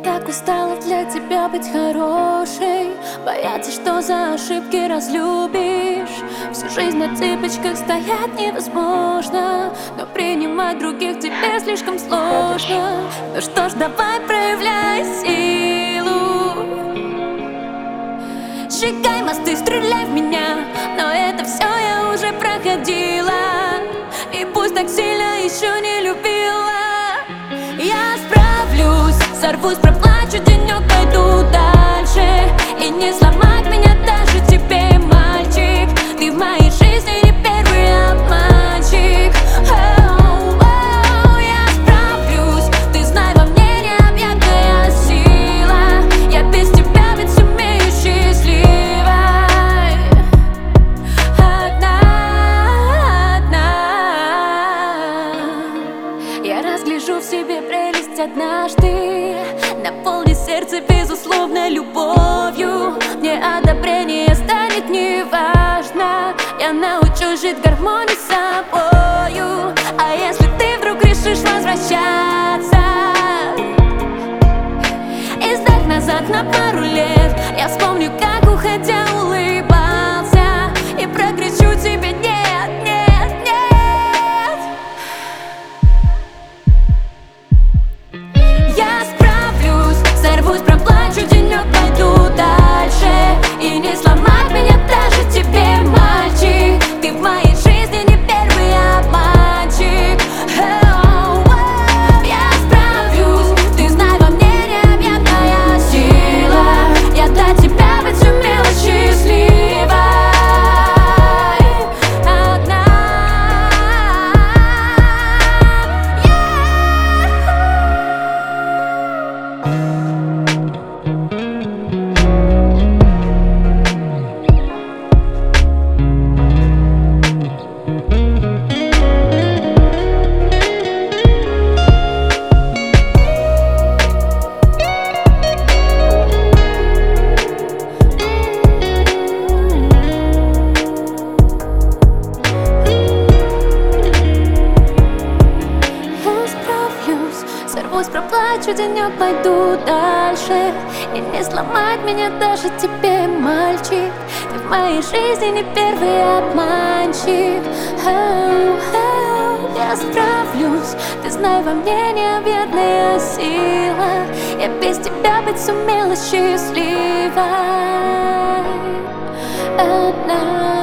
так устала для тебя быть хорошей, бояться, что за ошибки разлюбишь. Всю жизнь на цыпочках стоять невозможно, но принимать других тебе слишком сложно. Ну что ж, давай проявляй силу, сжигай мосты, стреляй в меня, но это все я уже проходила. И пусть так сильно еще не любила, я справлюсь, сорвусь, проплачу денек, пойду дальше. И не сломать меня даже тебе, мальчик. Ты в моей жизни не первый обманщик. Я справлюсь, ты знай, во мне необъятная сила. Я без тебя ведь сумею счастливой. Я разгляжу в себе прелесть однажды, наполни сердце безусловно любовью. Мне одобрение станет неважно, я научусь жить в гармонии с собою. А если ты вдруг решишь возвращаться и сдать назад на пару лет, я вспомню, как уходя улыбался, и прокричу тебе нет, нет, нет. Я справлюсь, сорвусь, проплачу денек, пойду дальше. И не сломать меня даже тебе, мальчик. Ты в моей жизни не первый обманщик. Я справлюсь, ты знай, во мне необъятная сила. Я для тебя ведь сумела счастливой одна. Сорвусь, проплачу денек, пойду дальше. И не сломать меня даже тебе, мальчик. Ты в моей жизни не первый обманщик. Я справлюсь, ты знай, во мне необъятная сила. Я без тебя быть сумела счастливой одна.